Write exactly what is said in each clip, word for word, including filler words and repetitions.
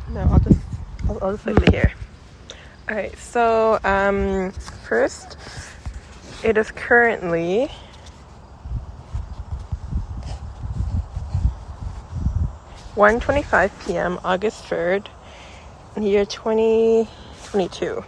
No, I'll just I'll, I'll just place it here. All right. So um, first, it is currently one twenty-five p.m. August third, year twenty twenty-two.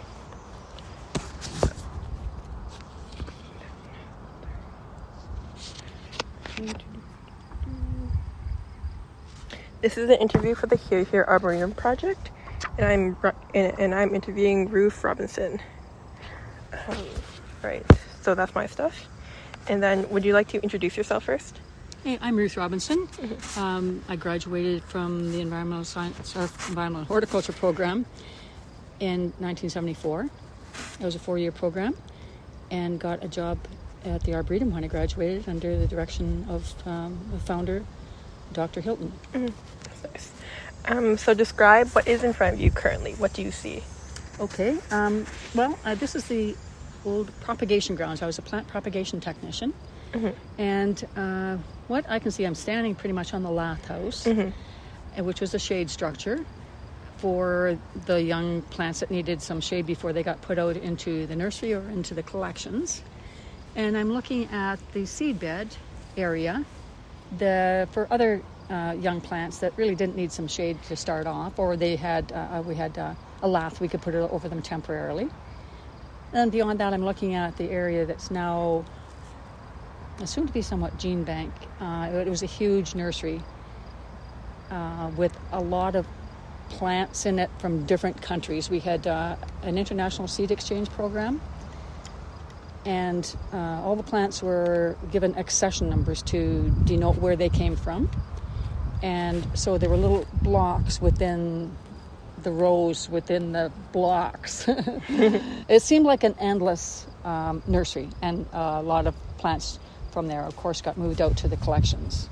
This is an interview for the Here Here Arboretum project, and I'm and, and I'm interviewing Ruth Robinson. Um, right, so that's my stuff. And then, would you like to introduce yourself first? Hey, I'm Ruth Robinson. Mm-hmm. Um, I graduated from the Environmental Science, or Environmental Horticulture program in nineteen seventy-four. It was a four-year program, and got a job at the Arboretum when I graduated under the direction of um, the founder, Doctor Hilton. Mm-hmm. That's nice. Um, so describe what is in front of you currently. What do you see? Okay. Um, well, uh, this is the old propagation grounds. I was a plant propagation technician. Mm-hmm. And uh, what I can see, I'm standing pretty much on the lath house, mm-hmm. which was a shade structure for the young plants that needed some shade before they got put out into the nursery or into the collections. And I'm looking at the seed bed area the for other uh, young plants that really didn't need some shade to start off, or they had uh, we had uh, a lath we could put it over them temporarily. And beyond that, I'm looking at the area that's now assumed to be somewhat gene bank. Uh, it was a huge nursery uh, with a lot of plants in it from different countries. We had uh, an international seed exchange program, and uh, all the plants were given accession numbers to denote where they came from. And so there were little blocks within the rows within the blocks. It seemed like an endless um, nursery, and uh, a lot of plants from there, of course, got moved out to the collections.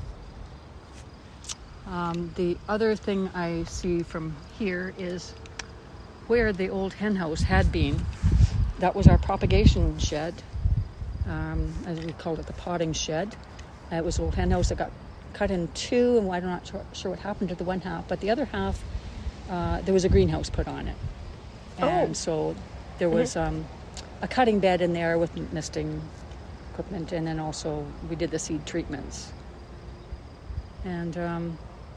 Um, the other thing I see from here is where the old hen house had been. That was our propagation shed, um, as we called it, the potting shed. Uh, it was an old hen house that got cut in two, and I'm not sure, sure what happened to the one half, but the other half, uh, there was a greenhouse put on it. And oh. so there was mm-hmm. um, a cutting bed in there with misting equipment, and then also we did the seed treatments. And um,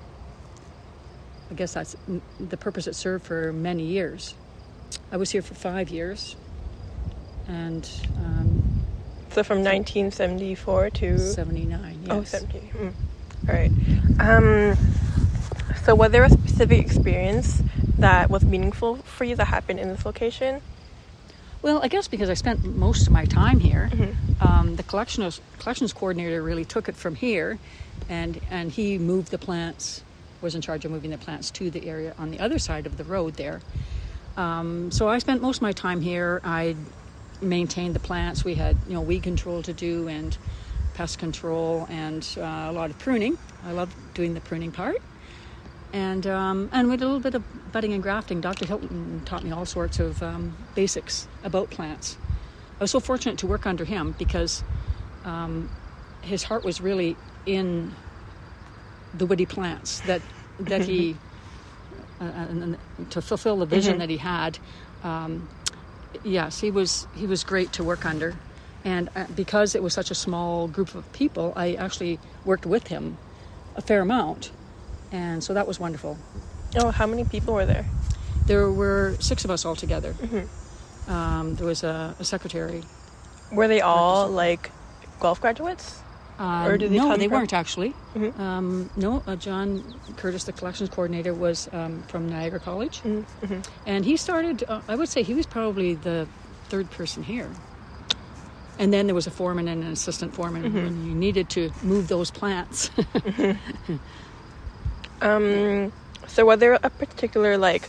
I guess that's the purpose it served for many years. I was here for five years. And um, so from nineteen seventy-four to seventy-nine, yes. Oh, seventy. Mm. All right. Um, so was there a specific experience that was meaningful for you that happened in this location? Well, I guess because I spent most of my time here, mm-hmm. um, the collections collections coordinator really took it from here, and and he moved the plants, was in charge of moving the plants to the area on the other side of the road there. Um, so I spent most of my time here. I maintained the plants. We had, you know, weed control to do and pest control and uh, a lot of pruning. I love doing the pruning part. And um, and we did a little bit of budding and grafting. Doctor Hilton taught me all sorts of um, basics about plants. I was so fortunate to work under him because um, his heart was really in the woody plants that that he uh, and, and to fulfill the vision mm-hmm. that he had. Um, yes, he was he was great to work under, and uh, because it was such a small group of people, I actually worked with him a fair amount. And so that was wonderful. Oh, how many people were there? There were six of us all together. Mm-hmm. Um, there was a, a secretary. Were they all like golf graduates? Uh, or did they no, they from? weren't actually. Mm-hmm. Um, no, uh, John Curtis, the collections coordinator, was um, from Niagara College. Mm-hmm. Mm-hmm. And he started, uh, I would say he was probably the third person here. And then there was a foreman and an assistant foreman mm-hmm. when you needed to move those plants. mm-hmm. Um, so was there a particular, like,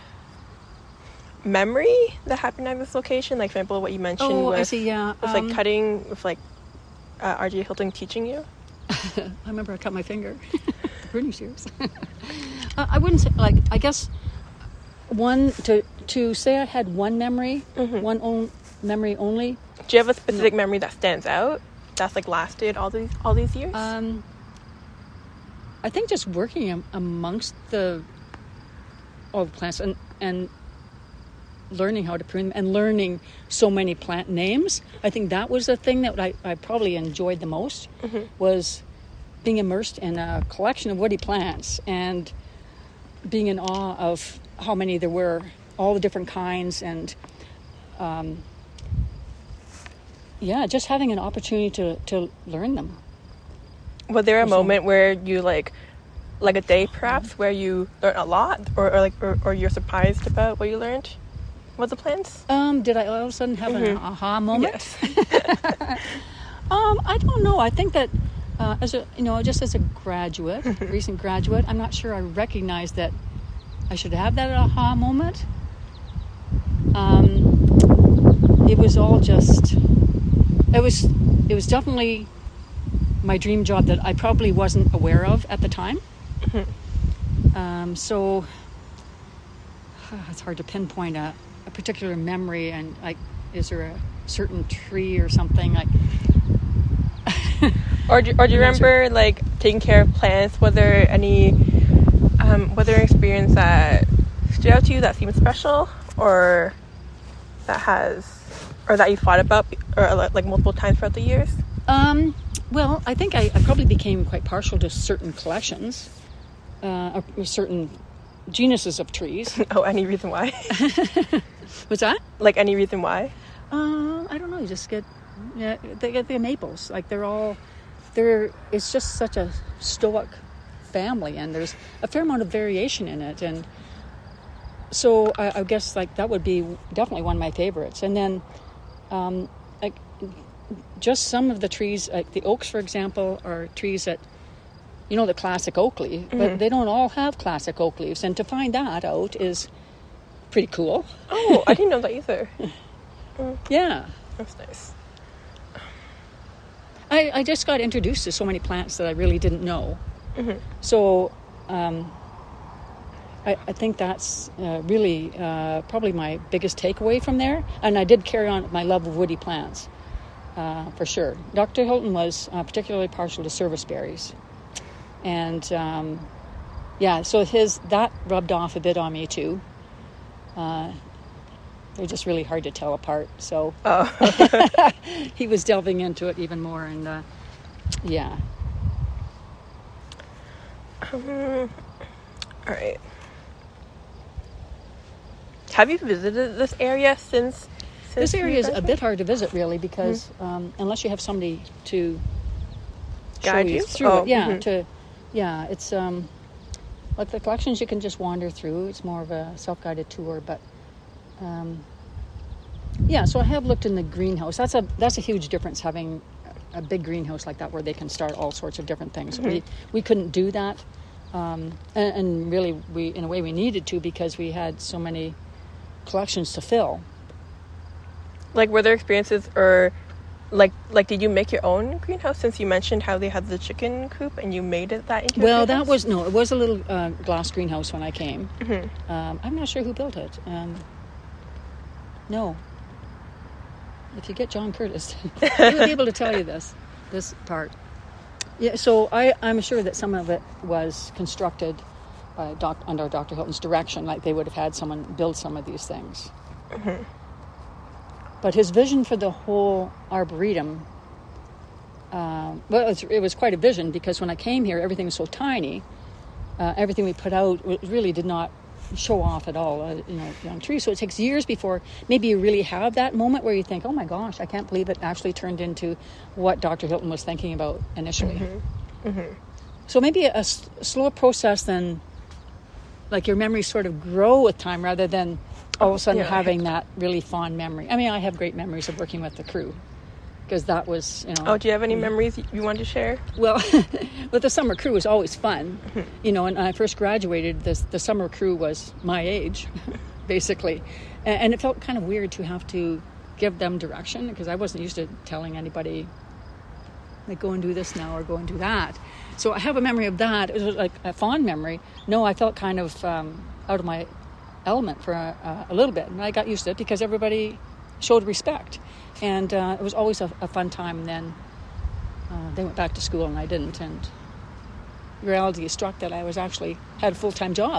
memory that happened at this location? Like, for example, what you mentioned oh, with, I see, yeah. with um, like, cutting, with, like, uh, R J Hilton teaching you? I remember I cut my finger. Pruning shears. uh, I wouldn't say, like, I guess one, to to say I had one memory, mm-hmm. one own memory only. Do you have a specific no. memory that stands out, that's, like, lasted all these, all these years? Um... I think just working amongst the all the plants and and learning how to prune them and learning so many plant names. I think that was the thing that I, I probably enjoyed the most, mm-hmm. was being immersed in a collection of woody plants and being in awe of how many there were, all the different kinds, and um, yeah, just having an opportunity to, to learn them. Was there a moment where you like, like a day perhaps, where you learned a lot, or, or like, or, or you're surprised about what you learned? What the plants? Um, did I all of a sudden have mm-hmm. an aha moment? Yes. um, I don't know. I think that uh, as a you know, just as a graduate, recent graduate, I'm not sure I recognize that I should have that aha moment. Um, it was all just. It was. It was definitely my dream job that I probably wasn't aware of at the time. Mm-hmm. Um, so uh, it's hard to pinpoint a. a particular memory, and like, is there a certain tree or something like or do, or do you remember like taking care of plants? Was there any um was there an experience that stood out to you that seemed special, or that has or that you thought about or like multiple times throughout the years? Um well, I think I, I probably became quite partial to certain collections, uh or certain genuses of trees. Oh, any reason why? What's that? Like any reason why? Uh, I don't know. You just get, yeah, they get the maples. Like they're all, they're. It's just such a stoic family, and there's a fair amount of variation in it, and so I, I guess like that would be definitely one of my favorites. And then, um, like just some of the trees, like the oaks, for example, are trees that, you know, the classic oak leaf, mm-hmm. but they don't all have classic oak leaves, and to find that out is pretty cool. Oh, I didn't know that either. Mm. Yeah. That's nice. I, I just got introduced to so many plants that I really didn't know. Mm-hmm. So um, I, I think that's uh, really uh, probably my biggest takeaway from there. And I did carry on with my love of woody plants, uh, for sure. Doctor Hilton was uh, particularly partial to serviceberries. And um, yeah, so his that rubbed off a bit on me too. Uh, they're just really hard to tell apart. So oh. He was delving into it even more, and uh, yeah. Um, all right. Have you visited this area since? since this area is a bit hard to visit, really, because mm-hmm. um, unless you have somebody to guide show you, you through oh, it, yeah, mm-hmm. to yeah, it's um, like the collections you can just wander through. It's more of a self-guided tour, but um, yeah. So I have looked in the greenhouse. That's a that's a huge difference, having a big greenhouse like that where they can start all sorts of different things. Mm-hmm. We we couldn't do that, um, and, and really we in a way we needed to, because we had so many collections to fill. Like, were there experiences, or like like did you make your own greenhouse, since you mentioned how they had the chicken coop and you made it that into well a that was no it was a little uh, glass greenhouse when I came. Mm-hmm. um, I'm not sure who built it. um, no if you get John Curtis he would be able to tell you this this part. Yeah, so I, I'm sure that some of it was constructed by doc, under Doctor Hilton's direction, like they would have had someone build some of these things. Mm-hmm. But his vision for the whole arboretum, uh, well, it was, it was quite a vision, because when I came here, everything was so tiny. Uh, everything we put out really did not show off at all, uh, you know, young trees. So it takes years before maybe you really have that moment where you think, oh my gosh, I can't believe it actually turned into what Doctor Hilton was thinking about initially. Mm-hmm. Mm-hmm. So maybe a, a slower process than, like, your memories sort of grow with time rather than all of a sudden yeah, having that really fond memory. I mean, I have great memories of working with the crew, because that was, you know. Oh, do you have any mm-hmm. memories you want to share? Well, with the summer crew was always fun. Mm-hmm. You know, and when I first graduated, this, the summer crew was my age, basically. And, and it felt kind of weird to have to give them direction, because I wasn't used to telling anybody, like, go and do this now or go and do that. So I have a memory of that. It was like a fond memory. No, I felt kind of um, out of my element for a, a little bit, and I got used to it because everybody showed respect, and uh, it was always a, a fun time. And then uh, they went back to school and I didn't, and reality struck that I was actually had a full-time job.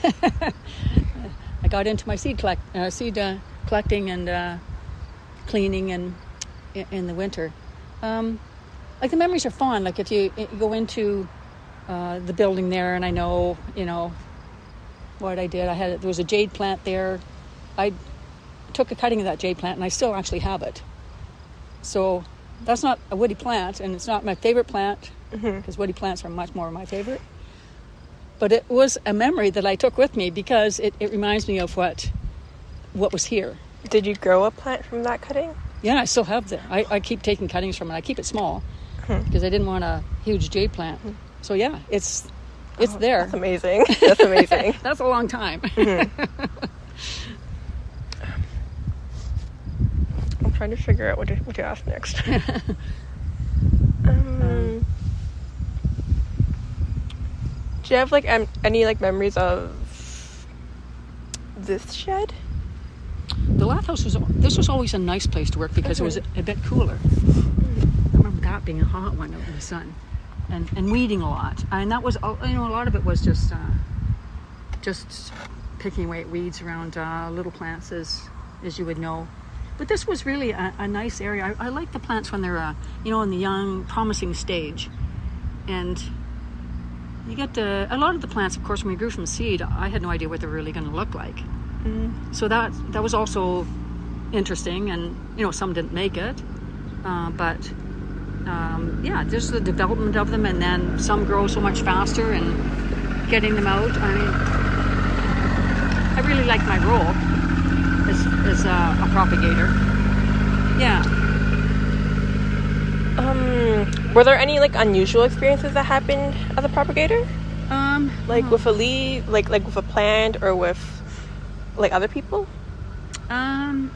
I got into my seed collect, uh, seed uh, collecting and uh, cleaning and in, in the winter. Um, like the memories are fond. Like if you, you go into uh, the building there, and I know, you know, what I did. I had there was a jade plant there. I took a cutting of that jade plant, and I still actually have it. So that's not a woody plant, and it's not my favorite plant, because mm-hmm. woody plants are much more my favorite. But it was a memory that I took with me because it, it reminds me of what what was here. Did you grow a plant from that cutting? Yeah, I still have that. I, I keep taking cuttings from it. I keep it small mm-hmm. because I didn't want a huge jade plant. Mm-hmm. So yeah, it's it's oh, there. That's amazing. That's amazing. That's a long time. Mm-hmm. I'm trying to figure out what to, what to ask next. um, um, do you have like um, any like memories of this shed? The lath house was this was always a nice place to work because mm-hmm. it was a, a bit cooler. I remember that being a hot one out in the sun, and and weeding a lot, and that was you know a lot of it was just uh, just picking away at weeds around uh, little plants as as you would know. But this was really a, a nice area. I, I like the plants when they're, uh, you know, in the young, promising stage. And you get uh, a lot of the plants, of course, when we grew from seed, I had no idea what they were really going to look like. Mm. So that that was also interesting. And, you know, some didn't make it. Uh, but, um, yeah, just the development of them. And then some grow so much faster and getting them out. I mean, I really liked my role. As, as a, a propagator. Yeah. Um, were there any like unusual experiences that happened as a propagator? Um, like uh, with a leaf, like like with a plant, or with like other people? Um,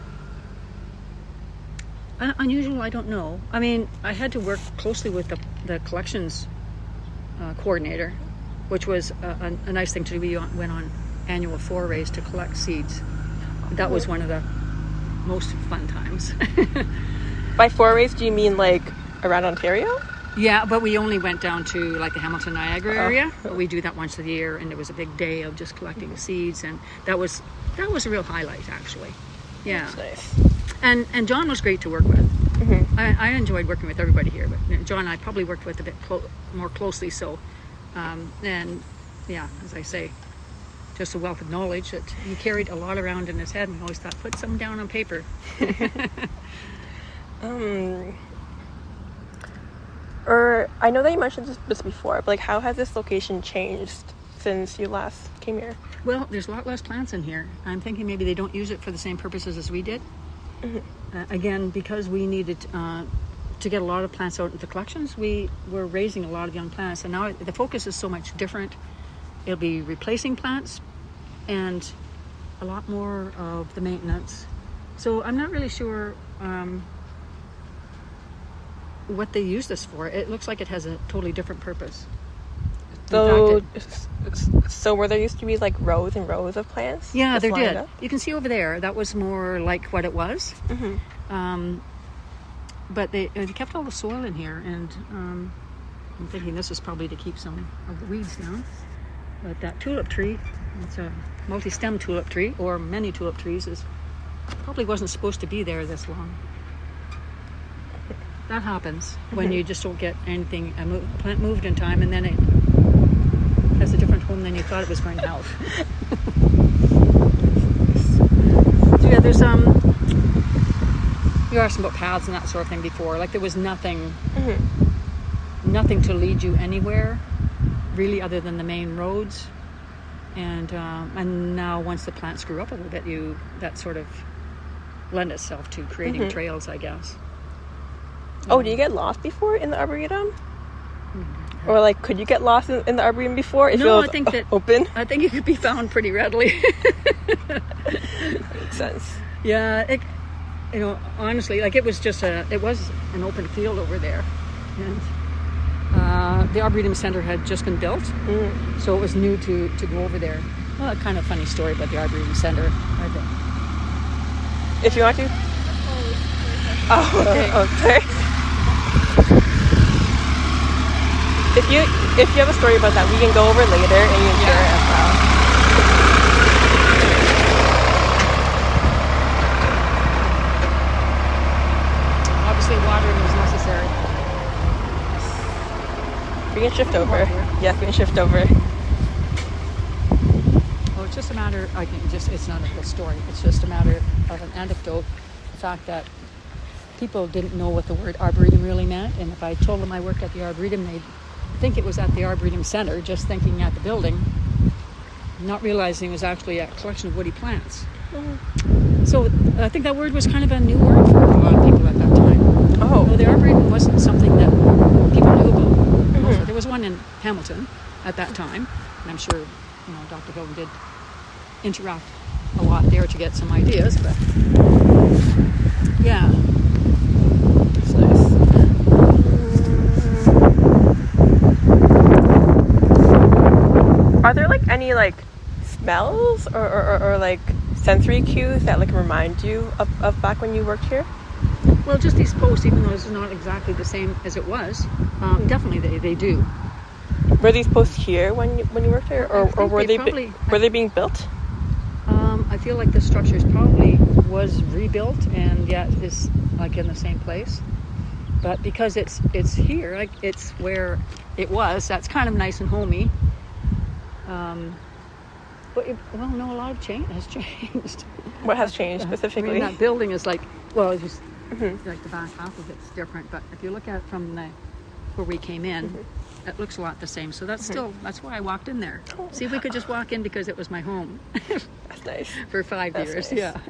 un- unusual, I don't know. I mean, I had to work closely with the the collections uh, coordinator, which was a, a, a nice thing to do. We went on annual forays to collect seeds. That was one of the most fun times. By forays, do you mean like around Ontario? Yeah, but we only went down to like the Hamilton Niagara area. Oh. But we do that once a year, and it was a big day of just collecting mm-hmm. seeds, and that was that was a real highlight, actually. Yeah, that's nice. And and John was great to work with. Mm-hmm. I, I enjoyed working with everybody here, but John and I probably worked with a bit clo- more closely. So, um, and yeah, as I say. Just a wealth of knowledge that he carried a lot around in his head, and he always thought, put some down on paper. um, or I know that you mentioned this, this before, but like, how has this location changed since you last came here? Well, there's a lot less plants in here. I'm thinking maybe they don't use it for the same purposes as we did. Mm-hmm. Uh, again, because we needed uh, to get a lot of plants out into collections, we were raising a lot of young plants, and now the focus is so much different. It'll be replacing plants and a lot more of the maintenance. So I'm not really sure um, what they use this for. It looks like it has a totally different purpose. So, it, so where there used to be like rows and rows of plants? Yeah, there did. Up? You can see over there, that was more like what it was. Mm-hmm. Um, but they, they kept all the soil in here, and um, I'm thinking this is probably to keep some of the weeds down. But that tulip tree, it's a multi-stem tulip tree, or many tulip trees, is probably wasn't supposed to be there this long. That happens when you just don't get anything, a mo- plant moved in time, and then it has a different home than you thought it was going to have. So yeah, there's um, you asked about paths and that sort of thing before. Like there was nothing, mm-hmm. nothing to lead you anywhere. Really, other than the main roads, and um, and now once the plants grew up a little bit, you that sort of lend itself to creating mm-hmm. trails, I guess. Oh, um, do you get lost before in the arboretum? Mm-hmm. Or like, could you get lost in, in the arboretum before? If no, it was I think that open. I think it could be found pretty readily. Makes sense. Yeah, it, you know, honestly, like it was just a it was an open field over there, and. Uh, the Arboretum Center had just been built, mm. so it was new to, to go over there. Well, a kind of funny story about the Arboretum Center, I think. If you want to. Oh, okay. Oh, sorry. If you if you have a story about that, we can go over later and you can share it as well. Obviously, watering was necessary. We can shift over. Yes, we can shift over. Well, it's just a matter. I can just. It's not a real story. It's just a matter of an anecdote. The fact that people didn't know what the word arboretum really meant, and if I told them I worked at the arboretum, they'd think it was at the Arboretum Center, just thinking at the building, not realizing it was actually a collection of woody plants. Mm. So I think that word was kind of a new word for a lot of people at that time. Oh. Well, the Arboretum wasn't something that people knew about. Mm-hmm. Also, there was one in Hamilton at that time, and I'm sure, you know, Doctor Hilton did interact a lot there to get some ideas, but yeah. That's nice. Are there like any like smells or, or, or, or like sensory cues that like remind you of, of back when you worked here? Well, just these posts, even though this is not exactly the same as it was, um, definitely they, they do. Were these posts here when you, when you worked here, or, or were they, they probably, be, were they being built? Um, I feel like the structure probably was rebuilt and yet is like in the same place. But because it's it's here, like it's where it was, that's kind of nice and homey. Um, but it, well, no, a lot of change has changed. What has changed specifically? I mean, that building is like, well, it's just mm-hmm. like the back half of it's different. But if you look at it from the where we came in, mm-hmm. it looks a lot the same. So that's mm-hmm. still that's why I walked in there. Oh. See if we could just walk in because it was my home. That's nice. For five that's years, nice. Yeah.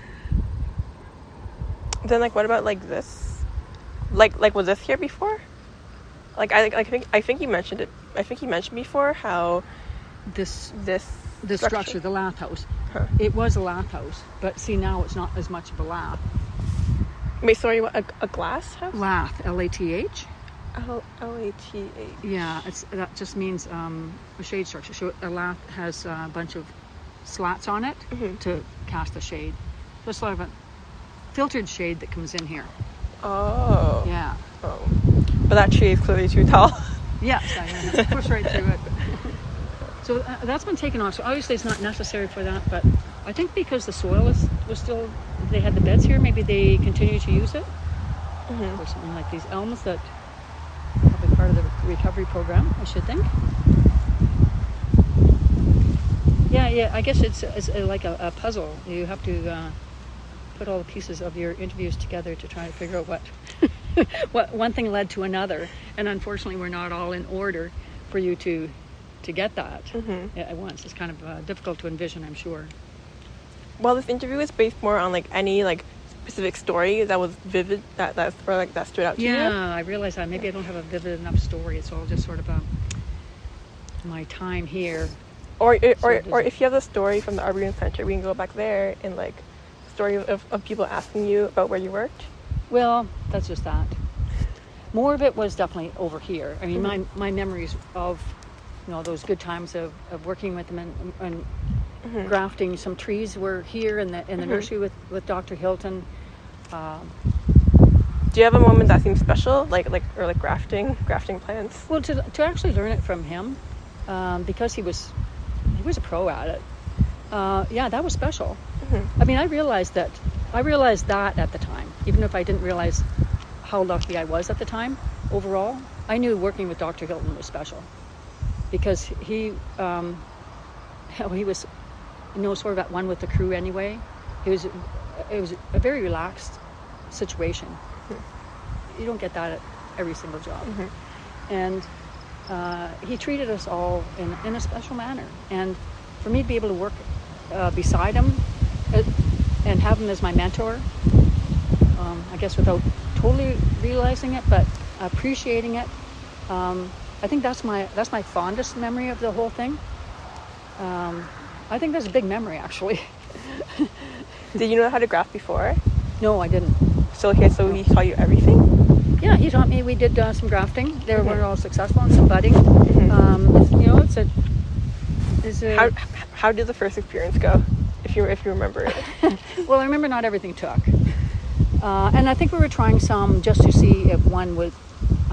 Then, like, what about like this? Like, like was this here before? Like, I, I think I think you mentioned it. I think you mentioned before how this this the structure, structure the lath house. Huh. It was a lath house, but see now it's not as much of a lath. Wait, sorry, what, a, a glass house? Lath, L A T H. L L A T H. Yeah, it's that just means um, a shade structure. So a lath has a bunch of slats on it mm-hmm. to cast the shade. Just sort of a filtered shade that comes in here. Oh. Yeah. Oh. But that tree is clearly too tall. Yes, I have to push right through it. So uh, that's been taken off. So obviously it's not necessary for that, but I think because the soil is was still, they had the beds here, maybe they continue to use it. Mm-hmm. Or something like these elms that have been part of the recovery program, I should think. Yeah, yeah, I guess it's, it's like a, a puzzle. You have to uh, put all the pieces of your interviews together to try to figure out what, what one thing led to another. And unfortunately, we're not all in order for you to to get that mm-hmm. at once. It's kind of uh, difficult to envision, I'm sure. Well, this interview is based more on like any like specific story that was vivid, that that or like that stood out to yeah, you. Yeah, I realize that maybe I don't have a vivid enough story. It's all just sort of a, my time here. Or or, or, or if you have a story from the Arboretum Center, we can go back there and like story of, of people asking you about where you worked. Well, that's just that. More of it was definitely over here. I mean, mm-hmm. my my memories of, you know, those good times of, of working with them and, and mm-hmm. grafting some trees were here in the in the mm-hmm. nursery with, with Doctor Hilton. Um, Do you have a moment that seems special, like like or like grafting, grafting plants? Well, to to actually learn it from him, um, because he was he was a pro at it. Uh, yeah, that was special. Mm-hmm. I mean, I realized that I realized that at the time, even if I didn't realize how lucky I was at the time. Overall, I knew working with Doctor Hilton was special. Because he, um, he was, you know, sort of at one with the crew anyway. It was, it was a very relaxed situation. Mm-hmm. You don't get that at every single job. Mm-hmm. And uh, he treated us all in, in a special manner. And for me to be able to work uh, beside him uh, and have him as my mentor, um, I guess without totally realizing it, but appreciating it, um, I think that's my that's my fondest memory of the whole thing. Um, I think that's a big memory, actually. Did you know how to graft before? No, I didn't. So okay, so he taught you everything? Yeah, he taught me. We did uh, some grafting. They mm-hmm. weren't all successful, and some budding. Mm-hmm. Um, it's, you know, it's a. It's a how how did the first experience go? If you if you remember it. Well, I remember not everything took, uh, and I think we were trying some just to see if one would.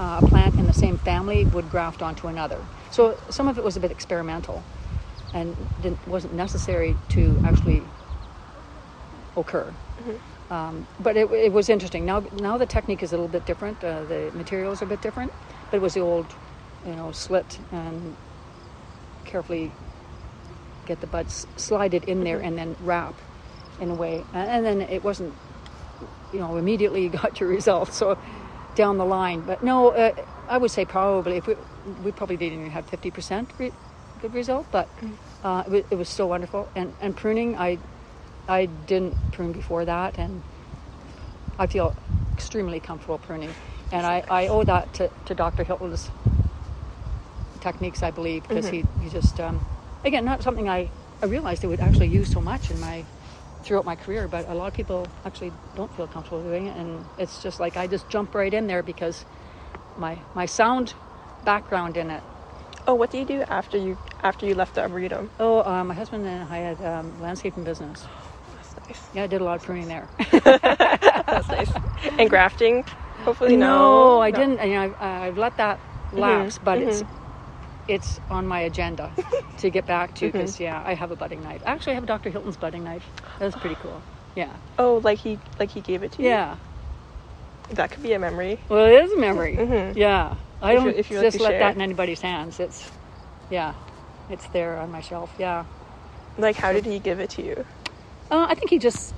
uh, a plant in the same family would graft onto another. So some of it was a bit experimental and didn't, wasn't necessary to actually occur. Mm-hmm. Um, but it, it was interesting. Now, now the technique is a little bit different. Uh, the materials are a bit different, but it was the old, you know, slit and carefully get the buds slided in there, mm-hmm. and then wrap in a way. And, and then it wasn't, you know, immediately you got your results. So down the line, but no, uh, I would say probably if we, we probably didn't even have fifty percent re- good result, but uh, it, was, it was still wonderful. And, and pruning, I, I didn't prune before that, and I feel extremely comfortable pruning. And I, I owe that to, to Doctor Hilton's techniques, I believe, because mm-hmm. he, he just, um, again, not something I, I realized I would actually use so much in my, throughout my career, but a lot of people actually don't feel comfortable doing it. And it's just like, I just jump right in there because my, my sound background in it. Oh, what do you do after you, after you left the Arboretum? Oh, uh, my husband and I had um, landscaping business. That's nice. Yeah, I did a lot of pruning there. That's nice. And grafting? Hopefully no. No, I no. didn't. You know, I've, I've let that lapse, mm-hmm. but mm-hmm. it's it's on my agenda to get back to because mm-hmm. yeah, I have a budding knife. Actually, I have Doctor Hilton's budding knife. That's pretty cool. Yeah. Oh, like he like he gave it to you? Yeah. That could be a memory. Well, it is a memory. Mm-hmm. Yeah. I if don't you, if you just like let share. that in anybody's hands. It's yeah, it's there on my shelf. Yeah. Like, how did he give it to you? Uh, I think he just.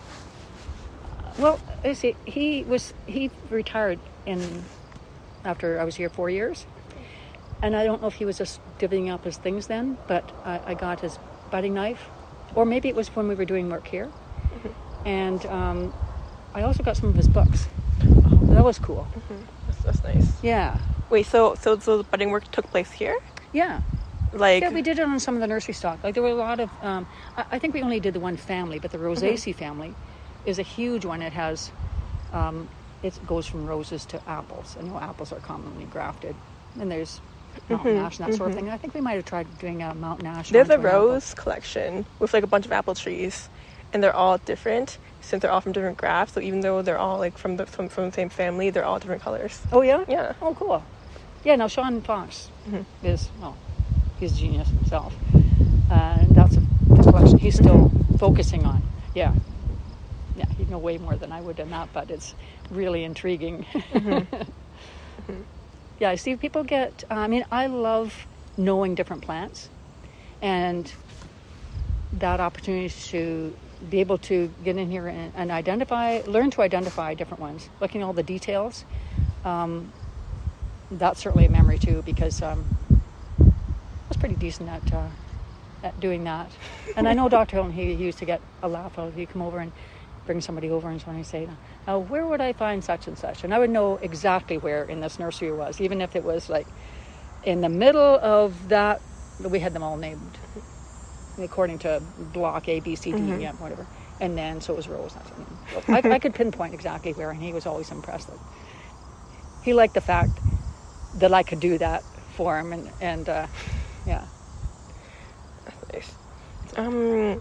Well, you see, he was he retired in after I was here four years, and I don't know if he was just divvying up his things then, but I, I got his budding knife, or maybe it was when we were doing work here, mm-hmm. and um, I also got some of his books. Oh, that was cool. Mm-hmm. That's, that's nice. Yeah. Wait, so so so the budding work took place here? Yeah. Like yeah, we did it on some of the nursery stock. Like there were a lot of. Um, I, I think we only did the one family, but the Rosaceae mm-hmm. family is a huge one. It has, um, it goes from roses to apples. And you know, apples are commonly grafted. And there's mountain mm-hmm, ash and that mm-hmm. sort of thing. And I think we might have tried doing a mountain ash. There's a rose apple. collection with like a bunch of apple trees, and they're all different since they're all from different grafts. So even though they're all like from the from, from the same family, they're all different colors. Oh yeah, yeah. Oh cool. Yeah. Now Sean Fox mm-hmm. is well, he's a genius himself, uh, and that's a, a collection he's still mm-hmm. focusing on. Yeah. Yeah, he'd know way more than I would in that, but it's really intriguing. Mm-hmm. Mm-hmm. Yeah, I see people get, uh, I mean, I love knowing different plants and that opportunity to be able to get in here and, and identify, learn to identify different ones, looking at all the details. Um, that's certainly a memory too, because um, I was pretty decent at uh, at doing that. And I know Doctor Hilton, he used to get a laugh out of. He'd come over and bring somebody over and so on, and say, now where would I find such and such? And I would know exactly where in this nursery it was, even if it was like in the middle of that. We had them all named according to block A, B, C, D, mm-hmm. yeah, whatever. And then so it was rows. So I, I could pinpoint exactly where, and he was always impressed. That he liked the fact that I could do that for him, and and uh, yeah. That's nice. Um.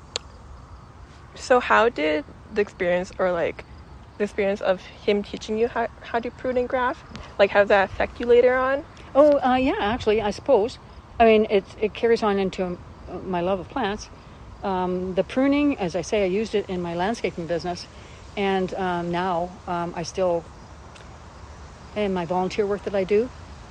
So how did the experience, or like the experience of him teaching you how, how to prune and graft, like how does that affect you later on? Oh uh, yeah, actually, I suppose. I mean, it it carries on into my love of plants. Um, the pruning, as I say, I used it in my landscaping business, and um, now um, I still, in my volunteer work that I do,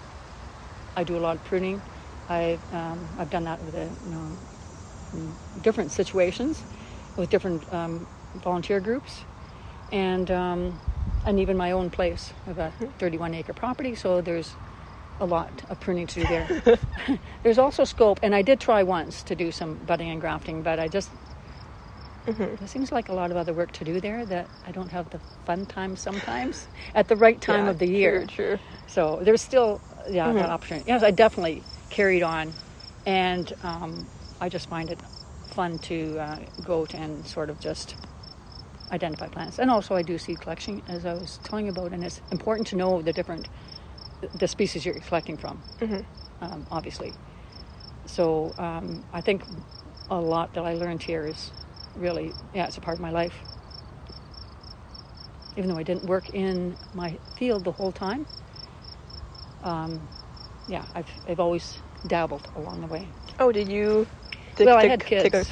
I do a lot of pruning. I've um, I've done that with a, you know, in different situations, with different um, volunteer groups, and um, and even my own place. I have a thirty-one acre property, so there's a lot of pruning to do there. There's also scope, and I did try once to do some budding and grafting, but I just mm-hmm. there seems like a lot of other work to do there that I don't have the fun time sometimes at the right time yeah, of the year. True, true. So there's still yeah mm-hmm. that opportunity. Yes, I definitely carried on, and um, I just find it fun to uh, go to and sort of just identify plants. And also I do seed collection, as I was telling you about, and it's important to know the different the species you're collecting from, mm-hmm. um, obviously. So um, I think a lot that I learned here is really, yeah, it's a part of my life. Even though I didn't work in my field the whole time, um, yeah, I've I've always dabbled along the way. Oh, did you? Dig, well, dig, I had kids. Dig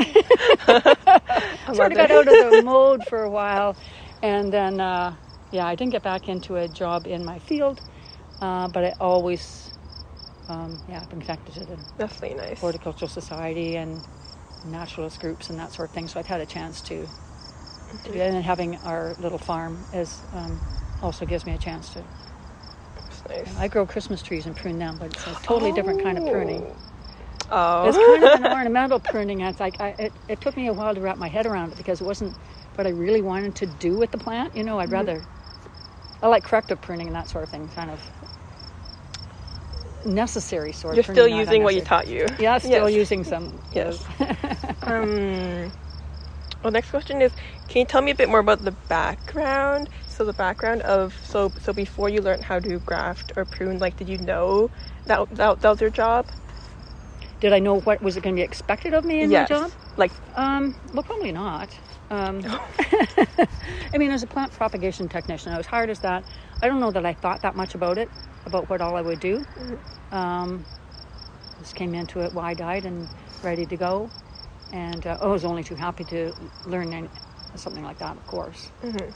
a, sort of got out of the mode for a while, and then uh, yeah, I didn't get back into a job in my field, uh, but I always um, yeah, I've been connected to the That's really nice. Horticultural Society and naturalist groups and that sort of thing. So I've had a chance to, mm-hmm. to and having our little farm is um, also gives me a chance to. That's nice. I grow Christmas trees and prune them, but it's a totally oh. different kind of pruning. Oh. It's kind of an ornamental pruning. It's like I, it, it took me a while to wrap my head around it because it wasn't what I really wanted to do with the plant. You know, I'd rather I like corrective pruning and that sort of thing, kind of necessary sort You're of pruning. You're still using what you taught you. Yeah, still yes. using some. Yes. um. Well, next question is: can you tell me a bit more about the background? So the background of so so before you learned how to graft or prune, like, did you know that that, that was your job? Did I know what was it going to be expected of me in yes. my job? Like, um, well, probably not. Um, I mean, as a plant propagation technician, I was hired as that. I don't know that I thought that much about it, about what all I would do. Mm-hmm. Um, just came into it wide-eyed and ready to go, and uh, I was only too happy to learn any, something like that, of course. Mm-hmm.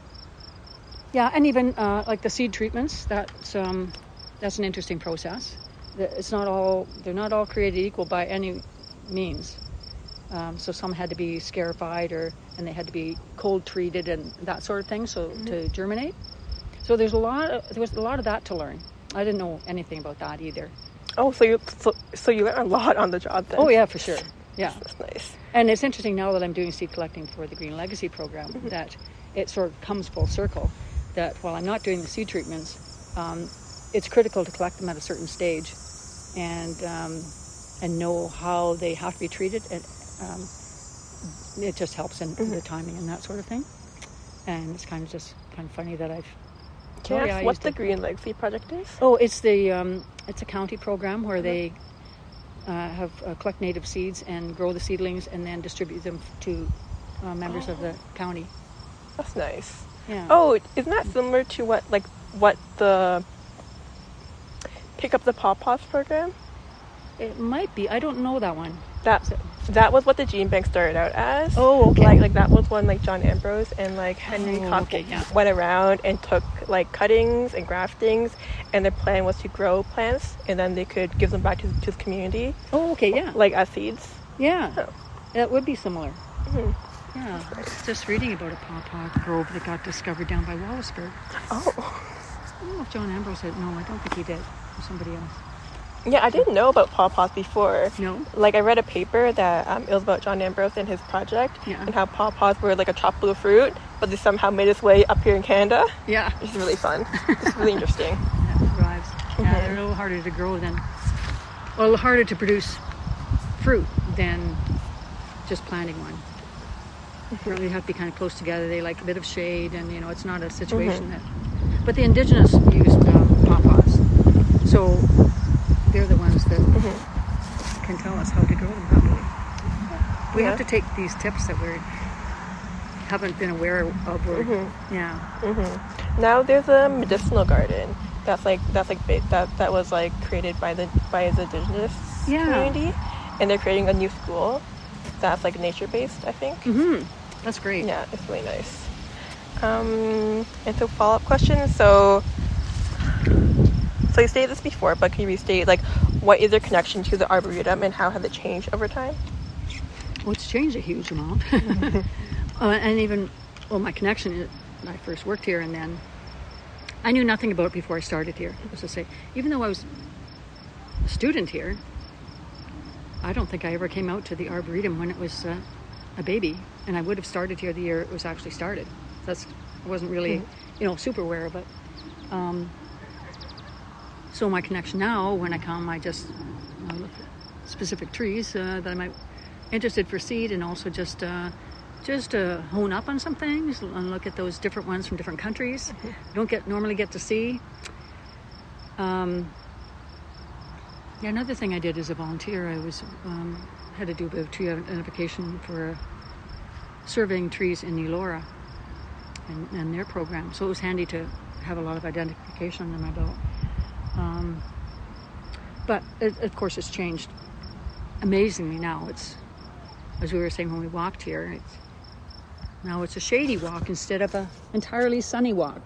Yeah, and even uh, like the seed treatments. That's um, that's an interesting process. It's not all, they're not all created equal by any means. Um, so some had to be scarified or, and they had to be cold treated and that sort of thing, so mm-hmm. to germinate. So there's a lot of, there was a lot of that to learn. I didn't know anything about that either. Oh, so you, so, so you learned a lot on the job then. Oh yeah, for sure. Yeah. That's nice. And it's interesting now that I'm doing seed collecting for the Green Legacy program mm-hmm. that it sort of comes full circle, that while I'm not doing the seed treatments, um, it's critical to collect them at a certain stage and um, and know how they have to be treated. And, um, it just helps in mm-hmm. the timing and that sort of thing. And it's kind of just kind of funny that I've... Can oh, I ask yeah, what the Green Legacy Project is? Oh, it's the um, it's a county program where mm-hmm. they uh, have uh, collect native seeds and grow the seedlings and then distribute them to uh, members oh. of the county. That's nice. Yeah. Oh, isn't that similar to what like what the Pick Up the Pawpaws program? It might be. I don't know that one. That that was what the gene bank started out as. Oh, okay. Like like that was when like John Ambrose and like Henry oh, Koch okay, yeah. went around and took like cuttings and graftings, and their plan was to grow plants and then they could give them back to, to the community. Oh, okay, yeah. Like as seeds. Yeah. Oh. That would be similar. Mm-hmm. Yeah. I was just reading about a pawpaw grove that got discovered down by Wallaceburg. Oh. I don't know if John Ambrose did. No, I don't think he did. Or somebody else. Yeah, I didn't know about pawpaws before. No. Like I read a paper that um, it was about John Ambrose and his project yeah. and how pawpaws were like a tropical fruit, but they somehow made its way up here in Canada. Yeah. Which is really fun. It's really interesting. Yeah, it thrives. Mm-hmm. Yeah, they're a little harder to grow than, well, a little harder to produce fruit than just planting one. Mm-hmm. They have to be kind of close together. They like a bit of shade, and you know, it's not a situation mm-hmm. that. But the indigenous used um, pawpaws, so they're the ones that mm-hmm. can tell us how to grow them properly. We yeah. have to take these tips that we haven't been aware of. Or, mm-hmm. Yeah. Mm-hmm. Now there's a medicinal garden that's like that's like that that was like created by the by the indigenous yeah. community, and they're creating a new school that's like nature based. I think. Mm-hmm. That's great. Yeah, it's really nice. Um, and so follow up questions. So, so you stated this before, but can you restate like what is your connection to the Arboretum and how has it changed over time? Well, it's changed a huge amount, mm-hmm. uh, and even well, my connection is when I first worked here, and then I knew nothing about it before I started here. As I say, even though I was a student here, I don't think I ever came out to the Arboretum when it was uh, a baby, and I would have started here the year it was actually started. That's I wasn't really, mm-hmm. you know, super aware of it. Um, so my connection now, when I come, I just uh, look at specific trees uh, that I might be interested for seed, and also just uh, just uh, hone up on some things and look at those different ones from different countries. Mm-hmm. Don't get normally get to see. Um, yeah, another thing I did as a volunteer, I was um, had to do a bit of tree identification for uh, surveying trees in Elora and, and their program. So it was handy to have a lot of identification under my belt. but it, of course it's changed amazingly now. It's, as we were saying when we walked here, it's, now it's a shady walk instead of a entirely sunny walk.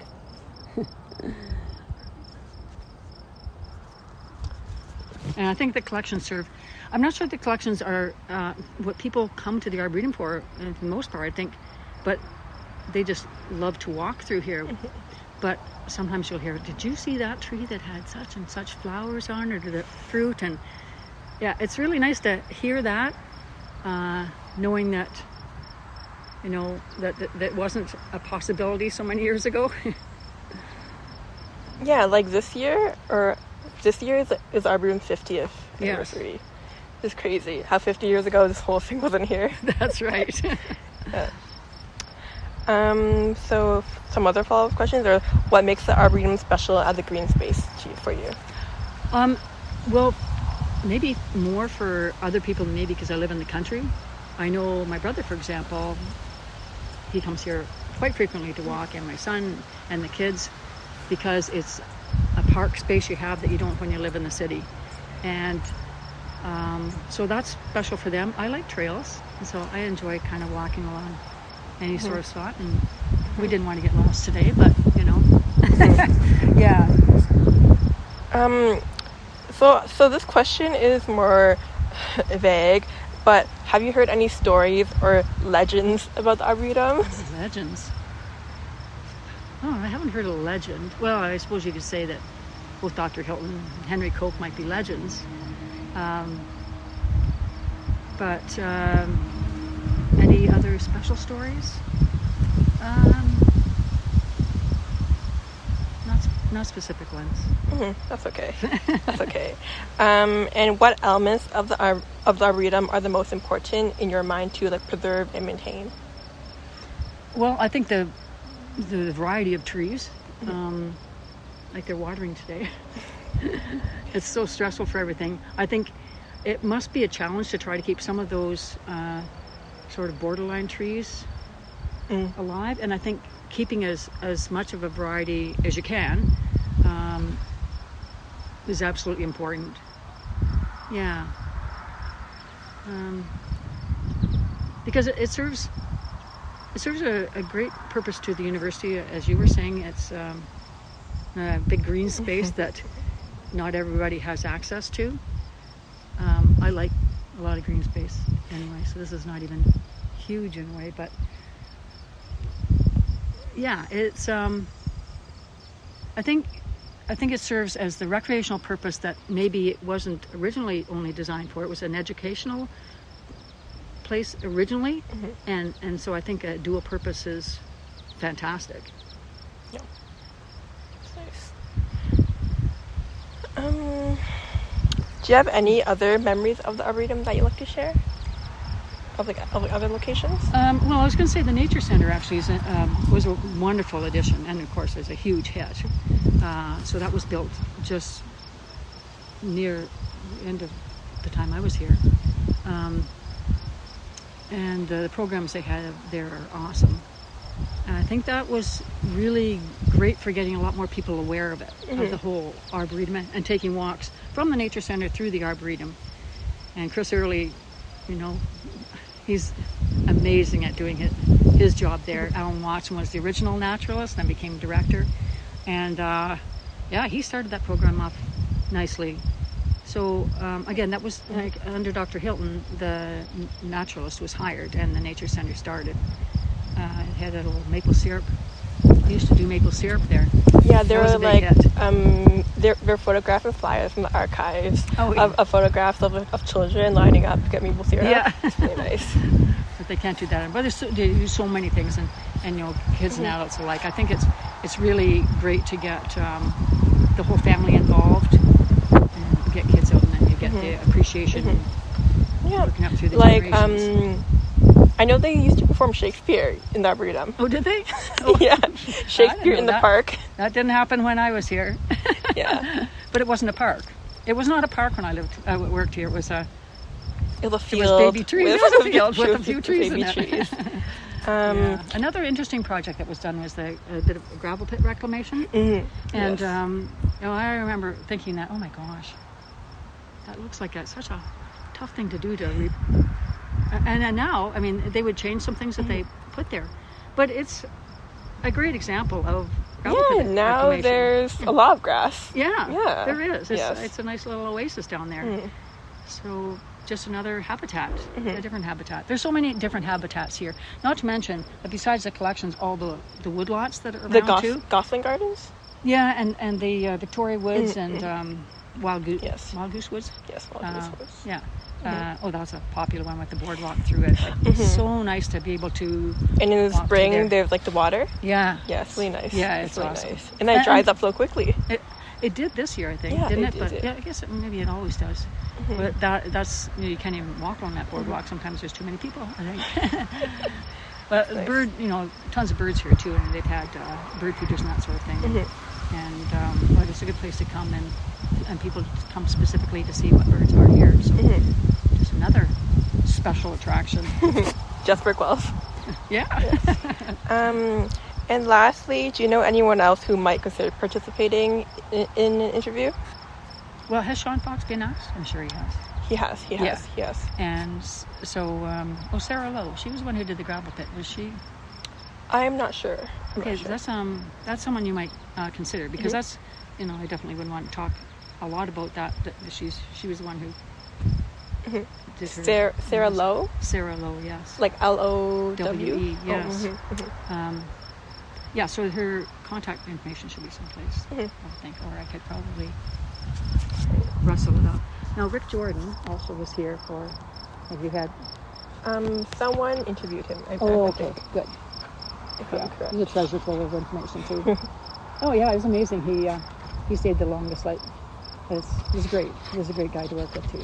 And I think the collections serve, I'm not sure the collections are uh, what people come to the Arboretum for, uh, for the most part, I think, but they just love to walk through here. But sometimes you'll hear, did you see that tree that had such and such flowers on it, or the fruit? And yeah, it's really nice to hear that, uh, knowing that, you know, that, that that wasn't a possibility so many years ago. Yeah, like this year, or this year is, is Arboretum's fiftieth anniversary. Yes. It's crazy how fifty years ago this whole thing wasn't here. That's right. Yeah. Um, so some other follow-up questions are, what makes the Arboretum special as a green space to, for you? Um, well, maybe more for other people than me because I live in the country. I know my brother, for example, he comes here quite frequently to walk, and my son and the kids, because it's a park space you have that you don't when you live in the city. And um, so that's special for them. I like trails, and so I enjoy kind of walking along any mm-hmm. sort of spot. And we didn't want to get lost today, but you know. Mm-hmm. Yeah. Um, so, so this question is more vague, but have you heard any stories or legends about the Arboretum? Legends? Oh, I haven't heard a legend. Well, I suppose you could say that both Doctor Hilton and Henry Koch might be legends. Um, but um, any other special stories? Um, not not specific ones. Mm-hmm. That's okay. That's okay. Um, and what elements of the Ar- of the Arboretum are the most important in your mind to like preserve and maintain? Well, I think the the variety of trees, mm-hmm. um, like they're watering today. It's so stressful for everything. I think it must be a challenge to try to keep some of those uh, sort of borderline trees mm. alive. And I think keeping as, as much of a variety as you can um, is absolutely important. Yeah. Um, because it, it serves it serves a, a great purpose to the university. As you were saying, it's um, a big green space that not everybody has access to. Um, I like a lot of green space anyway, so this is not even huge in a way, but yeah, it's um, I think I think it serves as the recreational purpose that maybe it wasn't originally only designed for. It was an educational place originally, mm-hmm. and and so I think a dual purpose is fantastic. Yeah. Nice. Um, do you have any other memories of the Arboretum that you like to share? Of like of like other locations? Um, well, I was going to say the Nature Center actually is a, um, was a wonderful addition, and of course, it's a huge hit. Uh, so that was built just near the end of the time I was here, um, and uh, the programs they had there are awesome. And I think that was really great for getting a lot more people aware of it, mm-hmm. of the whole Arboretum, and taking walks from the Nature Center through the Arboretum. And Chris Early, you know, he's amazing at doing it, his job there. Alan Watson was the original naturalist, then became director. And uh, yeah, he started that program off nicely. So um, again, that was like under Doctor Hilton, the naturalist was hired and the Nature Center started. Uh, it had a little maple syrup. We used to do maple syrup there. Yeah, there were like um, there were photographing flyers from the archives oh, yeah. of, of photographs of, of children lining up to get maple syrup. Yeah, it's really nice. But they can't do that. But so, they do so many things, and, and you know, kids mm-hmm. and adults alike. I think it's it's really great to get um, the whole family involved and get kids out, and then you get mm-hmm. the appreciation. Mm-hmm. Yeah, looking up through the like generations. um. I know they used to perform Shakespeare in the Arboretum. Oh, did they? Oh. Yeah, Shakespeare in the that. park. That didn't happen when I was here. Yeah. But it wasn't a park. It was not a park when I lived, I worked here. It was a... It was a field. It was baby trees. It was a field with a few trees baby in it. Trees. Um, yeah. Another interesting project that was done was the a bit of gravel pit reclamation. Mm-hmm. And yes. um, you know, I remember thinking that, oh my gosh, that looks like a, such a tough thing to do to re- and, and now, I mean, they would change some things that they put there, but it's a great example of yeah. Now reclamation. There's a lot of grass. Yeah, yeah, there is. It's, yes. it's a nice little oasis down there. Mm. So just another habitat, Mm-hmm. a different habitat. There's so many different habitats here. Not to mention that besides the collections, all the the woodlots that are around The Gos- too. Gosling Gardens. Yeah, and and the uh, Victoria Woods Mm-hmm. and um, Wild Goose. Yes. Wild Goose Woods. Yes, Wild Uh, Goose Woods. yeah. Mm-hmm. Uh, oh, that's a popular one with the boardwalk through it. Like, Mm-hmm. so nice to be able to. And in the walk through spring, there. there's like the water. Yeah. Yeah, it's really nice. Yeah, it's really awesome. nice. And then it And- dries up so quickly. It, it did this year, I think, Yeah, didn't it it? But did. yeah, I guess it, maybe it always does. Mm-hmm. But that that's you, know, you can't even walk on that boardwalk. Sometimes there's too many people, I think. But Nice. bird, you know, tons of birds here too, and they've had uh, bird feeders and that sort of thing. Mm-hmm. And um, well, it's a good place to come and and people come specifically to see what birds are here. So Mm-hmm. just another special attraction. Just for Guelph. Yeah. Um, and lastly, do you know anyone else who might consider participating in, in an interview? Well, has Sean Fox been asked? I'm sure he has. He has. He has. Yeah. He has. And s- so, um, oh, Sarah Lowe, she was the one who did the gravel pit. Was she? I'm not sure. I'm Okay, not sure. that's um, that's someone you might uh, consider because Mhm. that's, you know, I definitely wouldn't want to talk a lot about that. that she's she was the one who Mhm. did her. Sarah, Sarah Lowe, Sarah Lowe, yes. like L O W. W E, yes. Oh, mhm, mhm. Um, yeah, so her contact information should be someplace, Mhm. I would think, or I could probably rustle it up. Now, Rick Jordan also was here for. Have you had? Um, someone interviewed him. I, Oh, I okay, think, good. if I'm Yeah, correct. he's a treasure trove of information too. Oh yeah, it was amazing. He uh, he stayed the longest. Like, it's, he was great. He was a great guy to work with too.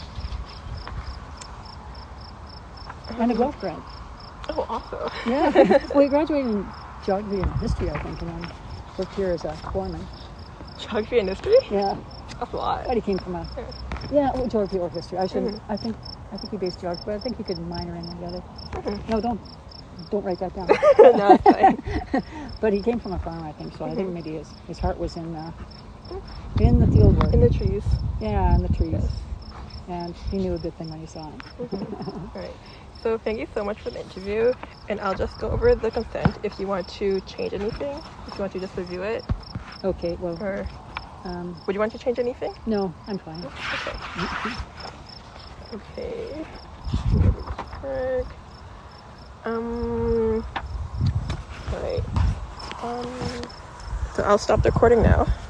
And a golf grad. Oh, also. Yeah. Well, he graduated in geography and history, I think, and then worked here as a foreman. Geography and history? Yeah. That's a lot. But he came from a Yeah. yeah, well, geography or history. I should. Mhm. I think. I think he based geography. But I think he could minor in the other. Mhm. No, don't. Don't write that down. No, it's fine. But he came from a farm, I think. So I think Mhm. maybe his his heart was in uh, in the field work. In the trees. Yeah, in the trees. Yes. And he knew a good thing when he saw it. All right. So thank you so much for the interview, and I'll just go over the consent if you want to change anything, if you want to just review it, Okay, well, or um, would you want to change anything? no, I'm fine. Okay. Okay. Work. Um. All right. Um. So I'll stop the recording now.